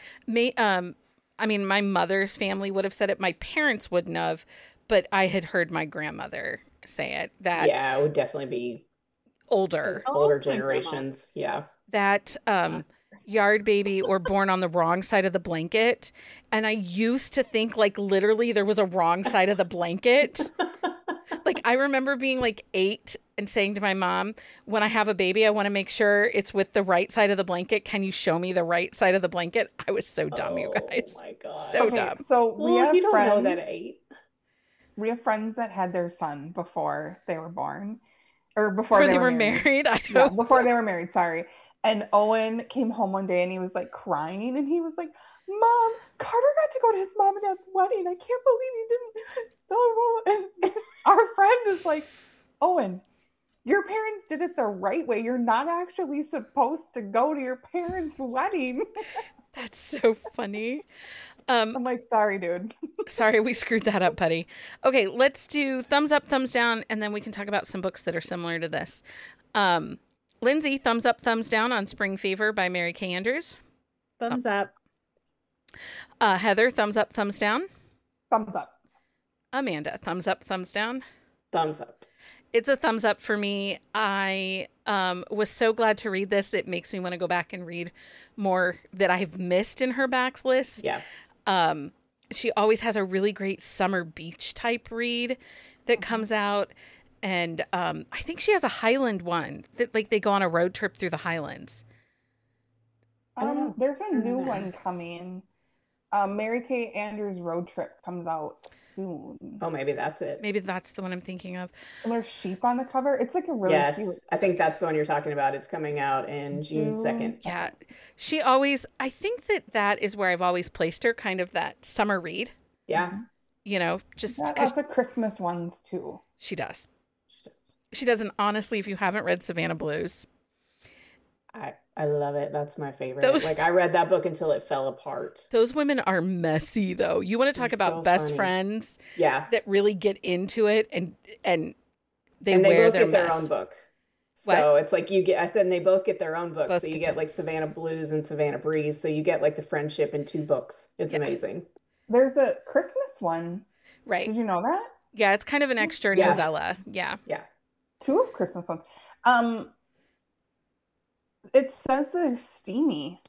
A: I mean, my mother's family would have said it. My parents wouldn't have, but I had heard my grandmother say it. That
B: Yeah, it would definitely be
A: older,
B: older
D: Also my grandma.
B: generations. Yeah.
A: that yard baby or born on the wrong side of the blanket. And I used to think like literally there was a wrong side of the blanket. Like I remember being like 8 and saying to my mom, when I have a baby, I want to make sure it's with the right side of the blanket. Can you show me the right side of the blanket? I was so dumb, you guys.
B: Oh my God.
A: So
C: Okay,
A: dumb.
C: so we
B: Well,
C: have
B: you don't know
C: friends.
B: that at 8.
C: We have friends that had their son before they were born, or before they were married.
A: I
C: Yeah,
A: know.
C: before they were married, sorry. And Owen came home one day and he was like crying and he was like, Mom, Carter got to go to his mom and dad's wedding. I can't believe he didn't. And our friend is like, Owen, your parents did it the right way. You're not actually supposed to go to your parents' wedding.
A: That's so funny.
C: I'm like, sorry, dude.
A: Sorry, we screwed that up, buddy. Okay, let's do thumbs up, thumbs down, and then we can talk about some books that are similar to this. Lindsay, thumbs up, thumbs down on Spring Fever by Mary Kay Andrews.
D: thumbs up.
A: Heather, thumbs up, thumbs down.
C: Thumbs up.
A: Amanda, thumbs up, thumbs down.
B: Thumbs up.
A: It's a thumbs up for me. I was so glad to read this. It makes me want to go back and read more that I've missed in her backs list.
B: Yeah.
A: She always has a really great summer beach type read that comes out. And I think she has a Highland one that like they go on a road trip through the Highlands.
B: don't know.
C: There's a new
B: know that.
C: one coming. Mary Kay Andrews Road Trip comes out soon.
B: Oh, maybe that's it.
A: Maybe that's the one I'm thinking of.
C: And there's sheep on the cover. It's like a really
B: Yes,
C: cute.
B: I think that's the one you're talking about. It's coming out in June 2nd.
A: Yeah. She always, I think that is where I've always placed her, kind of that summer read,
B: Yeah.
A: you know, just
C: Got
A: because
C: lots of Christmas ones too.
A: she does. She doesn't, honestly, if you haven't read Savannah Blues,
B: I love it. That's my favorite.
A: Those-
B: Like I read that book until it fell apart.
A: those women are messy though. You want to talk
B: They're
A: about
B: so
A: best
B: funny.
A: friends
B: Yeah.
A: that really get into it and they
B: And they
A: wear
B: both
A: their
B: get their
A: mess.
B: own book.
A: What?
B: So it's like I said, and they both get their own book.
A: Both
B: So you
A: get
B: get
A: their-
B: like Savannah Blues and Savannah Breeze. So you get like the friendship in 2 books. It's
A: Yeah.
B: amazing.
C: There's a Christmas one.
A: Right.
C: Did you know that?
A: Yeah, it's kind of an extra
B: Yeah.
A: novella. Yeah.
B: Yeah.
C: Two of Christmas ones. Um, it says they're steamy.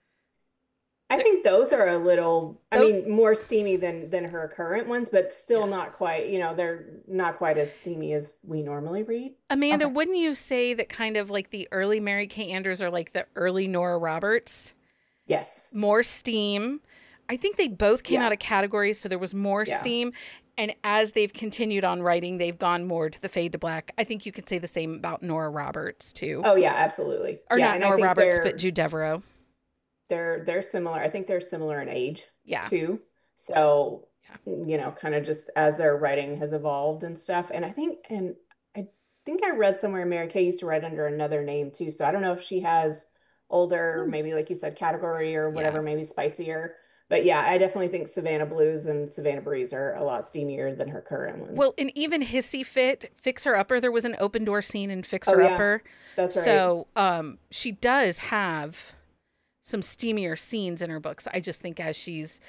B: I think those are a little, I
A: Tho-
B: mean, more steamy than her current ones, but still
A: Yeah.
B: not quite, they're not quite as steamy as we normally read.
A: Amanda,
C: Okay.
A: wouldn't you say that kind of like the early Mary Kay Andrews are like the early Nora Roberts?
B: Yes.
A: More steam. I think they both came
B: Yeah.
A: out of categories, so there was more
B: Yeah.
A: steam. And as they've continued on writing, they've gone more to the fade to black. I think you could say the same about Nora Roberts too.
B: Oh yeah, absolutely.
A: Or
B: Yeah,
A: not
B: and I
A: Nora
B: think
A: Roberts, but Jude Devereaux.
B: they're similar. I think they're similar in age
A: Yeah.
B: too. So,
A: Yeah.
B: kind of just as their writing has evolved and stuff. And I think I read somewhere Mary Kay used to write under another name too. So I don't know if she has older, maybe like you said, category or whatever,
A: Yeah.
B: maybe spicier. But yeah, I definitely think Savannah Blues and Savannah Breeze are a lot steamier than her current ones.
A: Well, and even Hissy Fit, Fixer Upper, there was an open door scene in
B: Oh
A: Fixer
B: yeah,
A: Upper.
B: that's right.
A: So she does have some steamier scenes in her books. I just think as she's,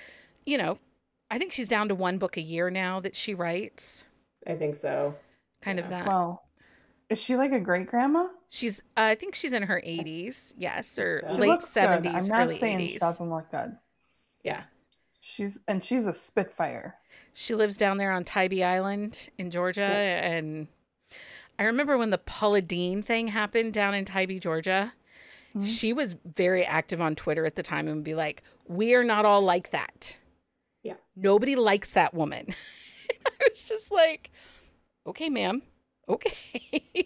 A: I think she's down to one book a year now that she writes.
B: I think so.
A: Kind of
B: Yeah.
A: that.
C: Well, is she like a great grandma?
A: She's, I think she's in her 80s, yes, or
B: so.
C: She
A: late
C: looks good. I'm
A: 70s,
C: not
A: early
C: saying she
A: 80s.
C: doesn't look good.
A: Yeah.
C: She's a spitfire.
A: She lives down there on Tybee Island in Georgia.
B: Yeah.
A: And I remember when the Paula Deen thing happened down in Tybee, Georgia.
C: Mhm.
A: She was very active on Twitter at the time and would be like, we are not all like that.
B: Yeah.
A: Nobody likes that woman. I was just like, okay, ma'am. Okay.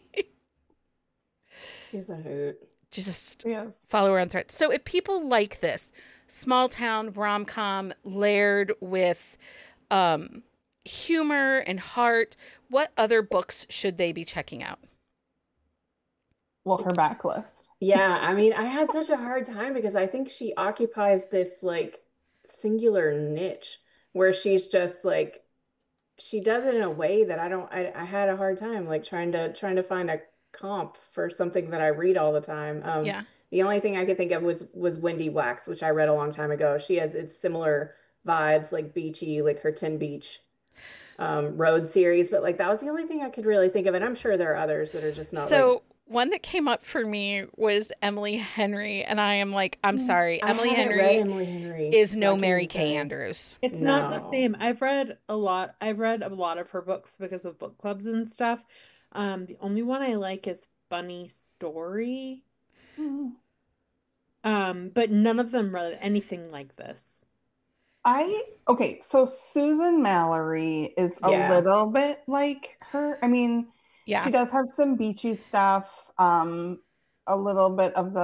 B: She's a hoot.
A: Just
C: Yes.
A: follow her on threads. So if people like this small town rom-com layered with humor and heart, what other books should they be checking out?
C: Well, her backlist.
B: Yeah, I mean, I had such a hard time because I think she occupies this like singular niche where she's just like she does it in a way that I had a hard time like trying to find a comp for something that I read all the time.
A: Yeah.
B: The only thing I could think of was Wendy Wax, which I read a long time ago. She has it's similar vibes, like beachy, like her Ten Beach road series, but like that was the only thing I could really think of. And I'm sure there are others that are just not like
A: So one that came up for me was Emily Henry, and I am like, I'm sorry,
B: I
A: Emily
B: haven't read
A: Henry
B: Emily Henry,
A: is
B: so I
A: no
B: can't
A: Mary
B: even
A: Kay
B: say.
A: Andrews.
D: It's not the
B: No.
D: same. I've read a lot. I've read a lot of her books because of book clubs and stuff. The only one I like is Funny Story.
C: Mhm.
D: But none of them read anything like this.
C: Okay, so Susan Mallory is a
B: Yeah.
C: little bit like her. I mean,
A: Yeah.
C: she does have some beachy stuff, a little bit of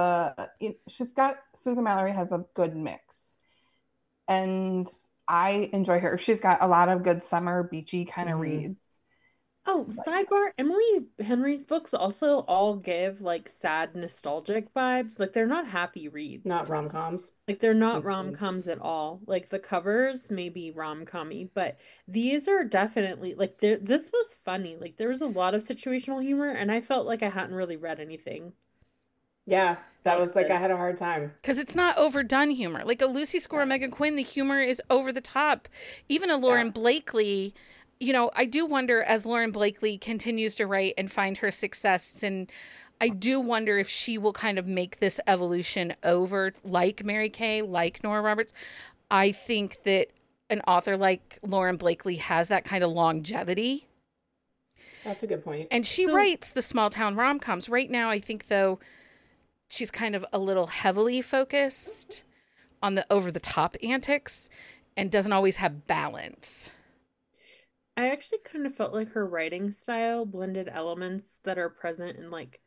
C: Susan Mallory has a good mix. And I enjoy her. She's got a lot of good summer beachy kind of
B: Mhm.
C: reads.
D: Oh, sidebar, Emily Henry's books also all give like sad, nostalgic vibes. Like they're not happy reads.
B: Not rom-coms.
D: Like they're not
B: Mhm.
D: rom-coms at all. Like the covers may be rom-commy, but these are definitely like this was funny. Like there was a lot of situational humor and I felt like I hadn't really read anything
B: Yeah, that
D: like
B: was like I
D: this.
B: had a hard time.
A: Because it's not overdone humor. Like a Lucy Score,
B: Yeah.
A: Megan Quinn, the humor is over the top. Even a Lauren
B: Yeah.
A: Blakely, I do wonder as Lauren Blakely continues to write and find her success, and I do wonder if she will kind of make this evolution over like Mary Kay, like Nora Roberts. I think that an author like Lauren Blakely has that kind of longevity.
B: That's a good point.
A: And she
D: So-
A: writes the small town rom-coms. Right now, I think, though, she's kind of a little heavily focused on the over-the-top antics and doesn't always have balance.
D: I actually kind of felt like her writing style blended elements that are present in like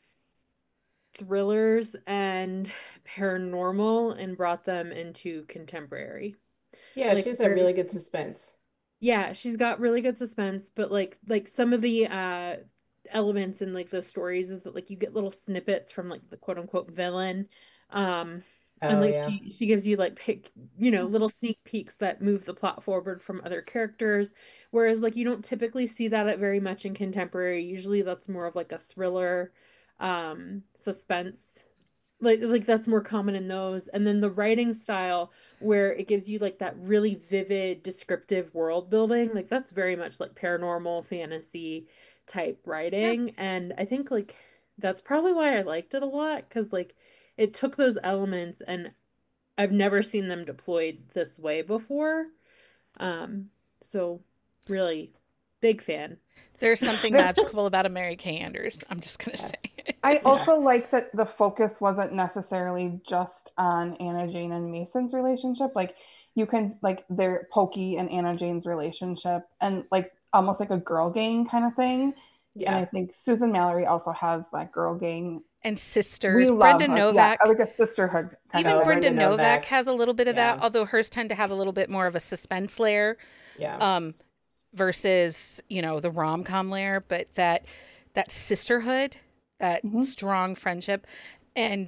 D: thrillers and paranormal and brought them into contemporary.
B: Yeah,
D: Like
B: she has a
D: very
B: really good suspense.
D: Yeah, she's got really good suspense, but like some of the elements in like those stories is that like you get little snippets from like the quote unquote villain. And
B: Oh
D: like
B: yeah.
D: she gives you like little sneak peeks that move the plot forward from other characters. Whereas like you don't typically see that very much in contemporary. Usually that's more of like a thriller, suspense Like that's more common in those. And then the writing style where it gives you like that really vivid descriptive world building, like that's very much like paranormal fantasy type
A: Yep.
D: writing. And I think like that's probably why I liked it a lot, because like it took those elements and I've never seen them deployed this way before. Um, so really big fan.
A: There's something
C: There,
A: magical about a Mary Kay Andrews. I'm just gonna
B: Yes.
A: say.
C: I
B: Yeah.
C: also like that the focus wasn't necessarily just on Anna Jane and Mason's relationship. Like you can like their Pokey and Anna Jane's relationship and like almost like a girl gang kind of thing. And I
B: Yeah.
C: think Susan Mallory also has that girl gang.
A: And
C: We
A: sisters.
C: love
A: Brenda
C: her. Yeah,
A: Novak.
C: like a sisterhood kind
A: Even
C: of
B: Oh,
C: thing.
A: Brenda
B: Brenda
A: Novak
B: Novak.
A: has a little bit of that,
B: Yeah.
A: although hers tend to have a little bit more of a suspense layer,
B: Yeah.
A: um, versus, the rom-com layer, but that sisterhood, that
C: Mhm.
A: strong friendship. And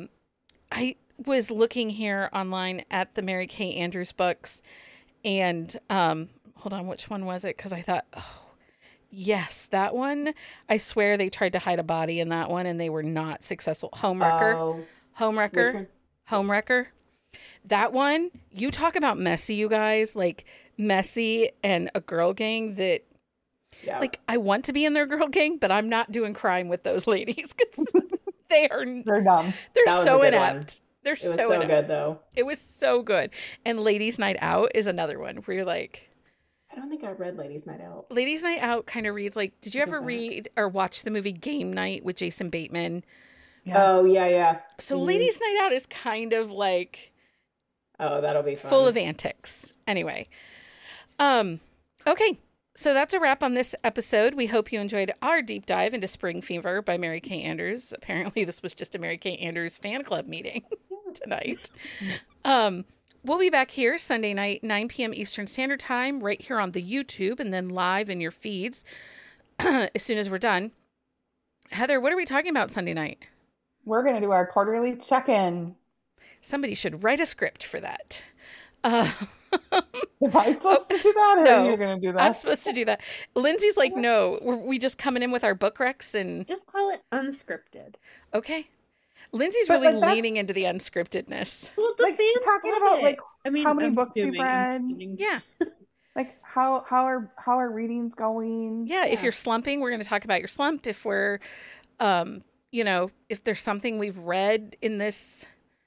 A: I was looking here online at the Mary Kay Andrews books, and hold on, which one was it? Because I thought, oh, yes, that one. I swear they tried to hide a body in that one and they were not successful. Homewrecker.
B: Oh, which
A: Homewrecker.
B: one? Yes.
A: Homewrecker. That one, you talk about messy, you guys, like messy and a girl gang that,
B: Yeah.
A: like, I want to be in their girl gang, but I'm not doing crime with those ladies because they are,
C: They're dumb.
A: they're
B: That was a
A: so
B: good one.
A: inept. They're
B: It was
A: so
B: so
A: inept.
B: good though.
A: It was so good. And Ladies Night Out is another one where you're like,
B: I don't think I read Ladies Night Out.
A: Ladies Night Out kind of reads like, did you
B: Go
A: ever
B: back.
A: read or watch the movie Game Night with Jason Bateman?
C: Yes.
B: Oh, yeah, yeah.
A: So
B: Mhm.
A: Ladies Night Out is kind of like
B: Oh, that'll be
A: full
B: fun.
A: of antics. Anyway. Okay. So that's a wrap on this episode. We hope you enjoyed our deep dive into Spring Fever by Mary Kay Andrews. Apparently this was just a Mary Kay Andrews fan club meeting tonight. We'll be back here Sunday night, 9 p.m. Eastern Standard Time, right here on the YouTube and then live in your feeds as soon as we're done. Heather, what are we talking about Sunday night?
C: We're going to do our quarterly check-in.
A: Somebody should write a script for that. Uh,
C: Am I supposed to do that or
A: no,
C: are you going to do that?
A: I'm supposed to do that. Lindsay's like, no, we just coming in with our book recs and
D: Just call it unscripted.
A: okay. Lindsay's
C: But,
A: really
C: like, that's-
A: leaning into the unscriptedness.
D: Well, the
C: Like
D: fans
C: talking
D: love
C: about
D: it.
C: like
D: I mean,
C: how many
D: I'm
C: books you've
D: assuming- I'm
C: read,
D: assuming.
A: Yeah.
C: like how are readings going?
A: Yeah. If you're slumping, we're going to talk about your slump. If we're, if there's something we've read in this,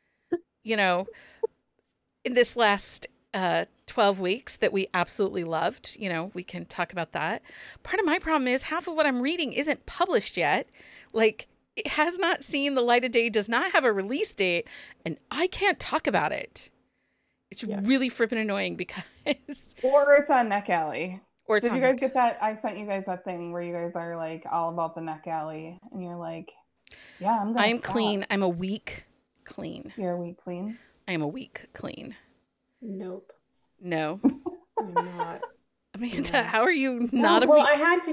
A: in this last 12 weeks that we absolutely loved, we can talk about that. Part of my problem is half of what I'm reading isn't published yet. Like, it has not seen the light of day, does not have a release date, and I can't talk about it. It's really frippin' annoying because...
C: Or it's on Neck Alley.
A: Or it's
C: Did
A: on
C: you guys
A: Neck-
C: get that? I sent you guys that thing where you guys are like all about the Neck Alley and you're like, yeah, I'm gonna
A: I'm
C: stop.
A: clean. I'm a week clean.
C: You're a week clean.
A: I am a week clean.
B: Nope.
A: No.
B: I'm not.
A: Amanda, how are you
B: No,
A: not a
B: well,
A: week?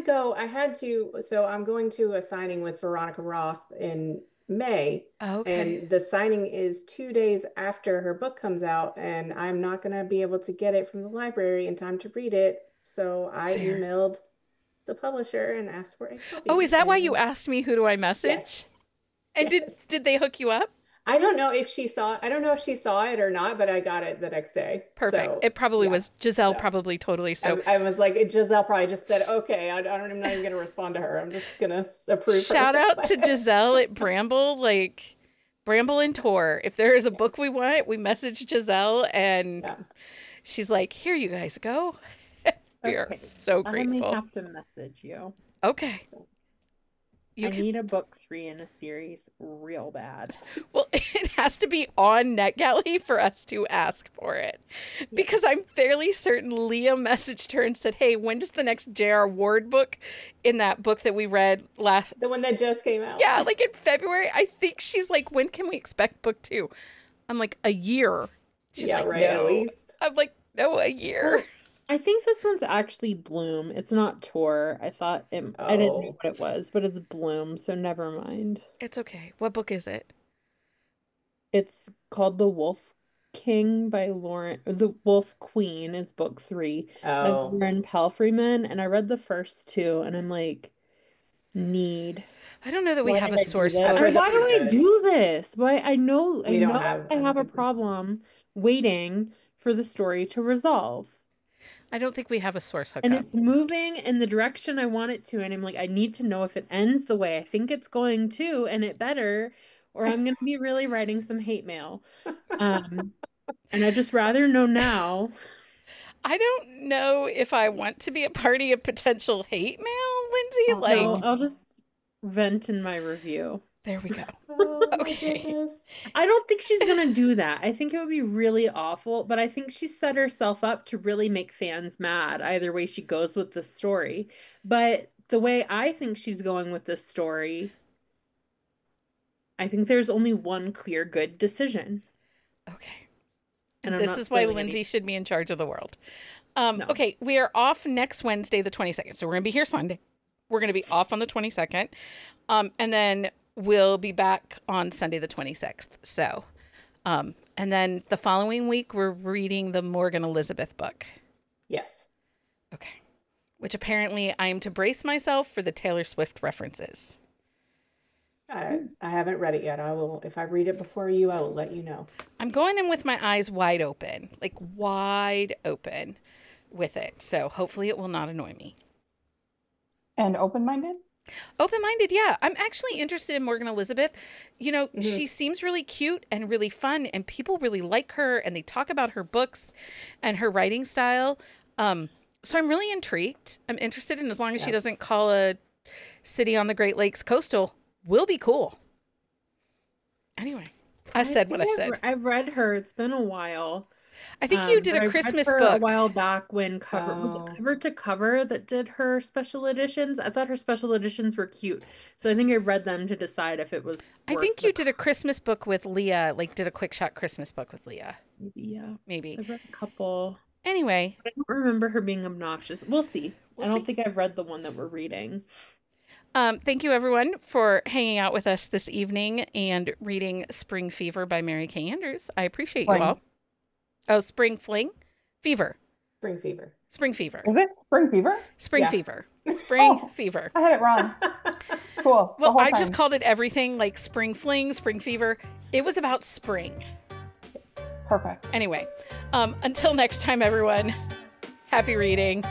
B: so I'm going to a signing with Veronica Roth in May,
A: Okay.
B: and the signing is 2 days after her book comes out, and I'm not going to be able to get it from the library in time to read it. So I
A: Fair.
B: emailed the publisher and asked for a copy.
A: Oh, is that why you
B: and-
A: asked me who do I message?
B: Yes.
A: And
B: Yes.
A: did they hook you up?
B: I don't know if she saw it or not, but I got it the next day.
A: Perfect.
B: So,
A: It probably
B: yeah.
A: was Giselle,
B: So-
A: probably totally. So
B: I was like, Giselle probably just said, okay, I'm not even going to respond to her. I'm just going to approve her
A: shout out to
B: request.
A: Giselle at Bramble, like Bramble and Tor. If there is a book we want, we message Giselle and
B: Yeah.
A: she's like, here you guys go. We are
D: Okay.
A: so
D: I may
A: grateful.
D: have to message you.
A: Okay. You
D: I
A: can,
D: need a book 3 in a series real bad.
A: well, it has to be on NetGalley for us to ask for it. Because I'm fairly certain Leah messaged her and said, hey, when does the next J.R. Ward book in that book that we read last?
B: The one that just came out.
A: Yeah, like in February. I think she's like, when can we expect book 2? I'm like, a year. She's
B: Yeah,
A: like,
B: right,
A: no.
B: at least.
A: I'm like, no, a year.
D: I think this one's actually Bloom. It's not Tor. I didn't know
B: Oh.
D: what it was, but it's Bloom, so never mind.
A: It's okay. What book is it?
D: It's called The Wolf King by The Wolf Queen is book 3 of
B: Oh.
D: Lauren Palfreyman, and I read the first 2, and I'm like, need.
A: I don't know that we
B: Why
A: have a
B: did I do
A: source
B: that?
A: book.
B: Or
D: Why do I do this? Why I know
B: We don't have-
D: I
B: I don't
D: have a
B: think we-
D: problem waiting for the story to resolve.
A: I don't think we have a source
D: And
A: hookup.
D: it's moving in the direction I want it to. And I'm like, I need to know if it ends the way I think it's going to, and it better, or I'm going to be really writing some hate mail. And I'd just rather know now.
A: I don't know if I want to be a party of potential hate mail, Lindsay.
D: No, I'll just vent in my review.
A: There we go.
B: Oh, my
A: Okay.
B: goodness.
D: I don't think she's going to do that. I think it would be really awful, but I think she set herself up to really make fans mad either way she goes with the story. But the way I think she's going with this story, I think there's only one clear good decision.
A: Okay.
D: And I'm
A: This
D: not
A: is why
D: spoiling
A: Lindsay
D: any-
A: should be in charge of the world.
D: No.
A: Okay, we are off next Wednesday, the 22nd. So we're going to be here Sunday. We're going to be off on the 22nd. And then we'll be back on Sunday, the 26th. So, and then the following week, we're reading the Morgan Elizabeth book.
B: Yes.
A: Okay. Which apparently I am to brace myself for the Taylor Swift references.
B: I haven't read it yet. I will, if I read it before you, I will let you know.
A: I'm going in with my eyes wide open, like wide open with it. So hopefully it will not annoy me.
C: And open-minded?
A: Open-minded, yeah. I'm actually interested in Morgan Elizabeth. You know, she seems really cute and really fun, and people really like her, and they talk about her books and her writing style. So I'm really intrigued. I'm interested in, as long as she doesn't call a city on the Great Lakes coastal, will be cool. Anyway, I said what I said.
D: I've read her. It's been a while.
A: I think you did
D: but I
A: a
D: read
A: Christmas
D: her
A: book
D: a while back when was
B: Oh.
D: it Cover to Cover that did her special editions? I thought her special editions were cute, so I think I read them to decide if it was.
A: I
D: worth
A: think
D: the
A: you did a Christmas book with Leah, like did a quick shot Christmas book with Leah.
D: Maybe, yeah.
A: Maybe.
D: I've read a couple.
A: Anyway,
D: I don't remember her being obnoxious. We'll see.
A: We'll
D: I don't
A: see.
D: think I've read the one that we're reading.
A: thank you everyone for hanging out with us this evening and reading Spring Fever by Mary Kay Andrews. I appreciate
C: Fling.
A: you all. Oh, Spring Fling? Fever.
B: Spring fever.
A: Spring Fever.
C: Is it Spring Fever?
A: Spring
B: Yeah.
A: Fever. Spring
C: Oh.
A: Fever.
C: I had it wrong. Cool. The
A: Well,
C: whole
A: I just
C: time.
A: called it everything, like Spring Fling, Spring Fever. It was about spring.
C: Perfect.
A: Anyway, until next time, everyone, happy reading.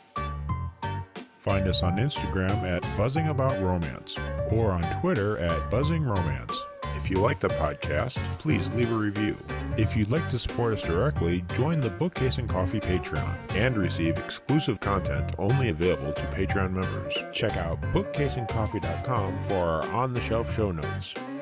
E: Find us on Instagram at Buzzing About Romance or on Twitter at Buzzing Romance. If you like the podcast, please leave a review. If you'd like to support us directly, join the Bookcase and Coffee Patreon and receive exclusive content only available to Patreon members. Check out bookcaseandcoffee.com for our on-the-shelf show notes.